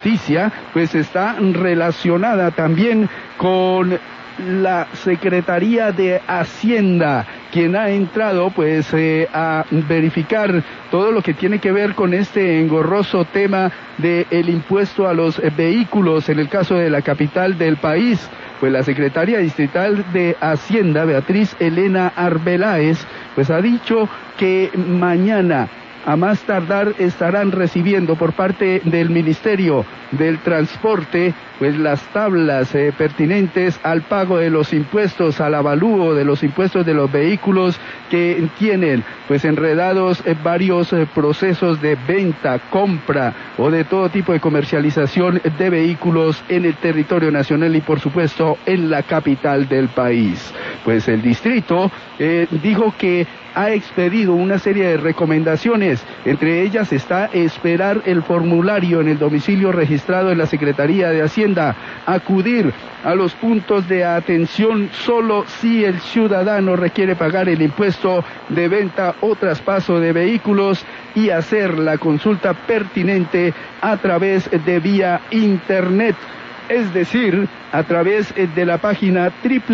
noticia pues está relacionada también con la Secretaría de Hacienda, quien ha entrado pues a verificar todo lo que tiene que ver con este engorroso tema del impuesto a los vehículos en el caso de la capital del país. Pues la secretaria distrital de Hacienda, Beatriz Elena Arbeláez, pues ha dicho que mañana a más tardar estarán recibiendo por parte del Ministerio del Transporte pues las tablas pertinentes al pago de los impuestos, al avalúo de los impuestos de los vehículos que tienen pues enredados varios procesos de venta, compra o de todo tipo de comercialización de vehículos en el territorio nacional y por supuesto en la capital del país. Pues el distrito dijo que ha expedido una serie de recomendaciones, entre ellas está esperar el formulario en el domicilio registrado en la Secretaría de Hacienda, acudir a los puntos de atención solo si el ciudadano requiere pagar el impuesto de venta o traspaso de vehículos y hacer la consulta pertinente a través de vía internet. Es decir, a través de la página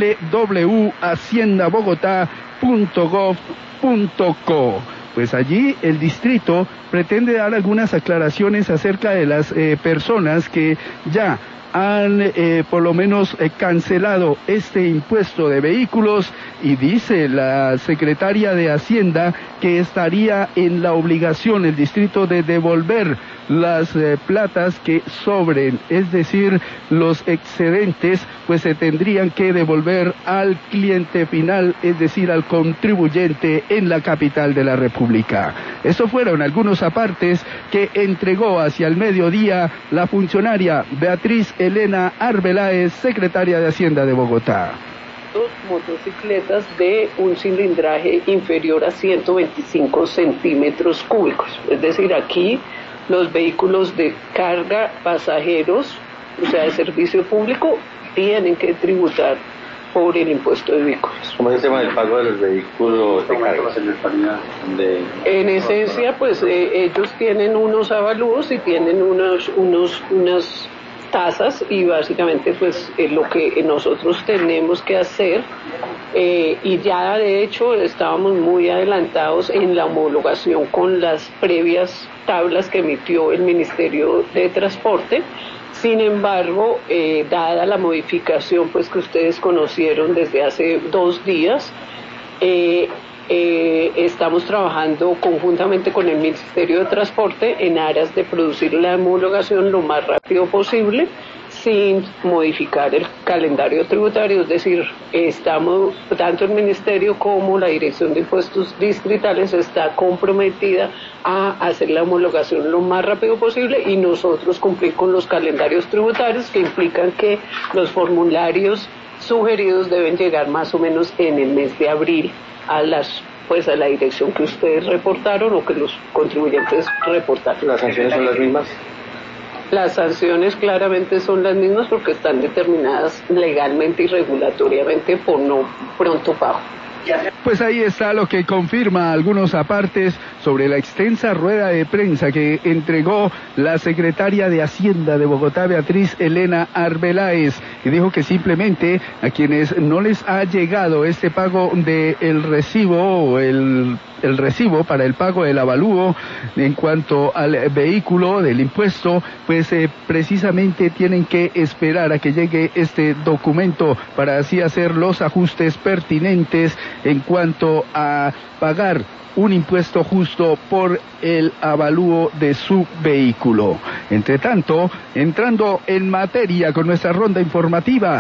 www.haciendabogotá.gov.co. Pues allí el distrito pretende dar algunas aclaraciones acerca de las personas que ya han por lo menos cancelado este impuesto de vehículos, y dice la secretaria de Hacienda que estaría en la obligación el distrito de devolver las platas que sobren, es decir, los excedentes pues se tendrían que devolver al cliente final, es decir, al contribuyente en la capital de la República. Estos fueron algunos apartes que entregó hacia el mediodía la funcionaria Beatriz Elena Arbeláez, secretaria de Hacienda de Bogotá. Motocicletas de un cilindraje inferior a 125 centímetros cúbicos, es decir, aquí los vehículos de carga, pasajeros, o sea, de servicio público, tienen que tributar por el impuesto de vehículos. ¿Cómo es el tema del pago de los vehículos de carga? En esencia, pues ellos tienen unos avalúos y tienen unas tasas, y básicamente pues lo que nosotros tenemos que hacer, y ya de hecho estábamos muy adelantados en la homologación con las previas tablas que emitió el Ministerio de Transporte. Sin embargo, dada la modificación pues que ustedes conocieron desde hace 2 días, estamos trabajando conjuntamente con el Ministerio de Transporte en aras de producir la homologación lo más rápido posible, sin modificar el calendario tributario, es decir, estamos, tanto el Ministerio como la Dirección de Impuestos Distritales está comprometida a hacer la homologación lo más rápido posible y nosotros cumplir con los calendarios tributarios que implican que los formularios sugeridos deben llegar más o menos en el mes de abril a la dirección que ustedes reportaron o que los contribuyentes reportaron. ¿Las sanciones son las mismas? Las sanciones claramente son las mismas porque están determinadas legalmente y regulatoriamente por no pronto pago. Pues ahí está lo que confirma algunos apartes sobre la extensa rueda de prensa que entregó la secretaria de Hacienda de Bogotá, Beatriz Elena Arbeláez, y dijo que simplemente a quienes no les ha llegado este pago del recibo o el recibo para el pago del avalúo en cuanto al vehículo del impuesto, pues precisamente tienen que esperar a que llegue este documento para así hacer los ajustes pertinentes en cuanto a pagar un impuesto justo por el avalúo de su vehículo. Entre tanto, entrando en materia con nuestra ronda informativa,